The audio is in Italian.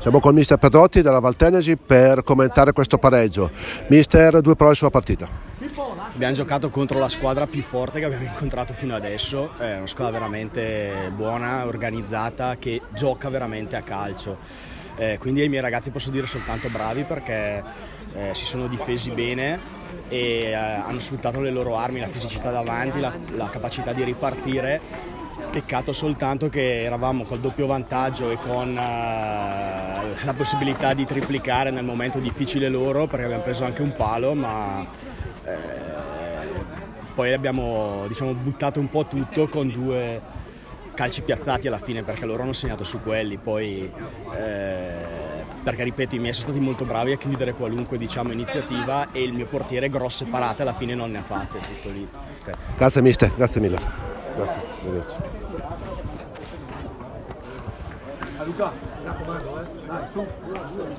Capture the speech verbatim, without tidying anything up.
Siamo con mister Pedrotti della Valtenesi per commentare questo pareggio. Mister, due parole sulla partita. Abbiamo giocato contro la squadra più forte che abbiamo incontrato fino adesso, è una squadra veramente buona, organizzata, che gioca veramente a calcio. Eh, quindi ai miei ragazzi posso dire soltanto bravi, perché eh, si sono difesi bene e eh, hanno sfruttato le loro armi, la fisicità davanti, la, la capacità di ripartire. Peccato soltanto che eravamo col doppio vantaggio e con uh, la possibilità di triplicare nel momento difficile loro, perché abbiamo preso anche un palo, ma eh, poi abbiamo, diciamo, buttato un po' tutto con due calci piazzati alla fine, perché loro hanno segnato su quelli. Poi eh, perché ripeto, i miei sono stati molto bravi a chiudere qualunque, diciamo, iniziativa, e il mio portiere grosse parate alla fine non ne ha fatte, tutto lì. Okay. Grazie mister, grazie mille. Grazie. Luca, mi raccomando, eh. Dai, su.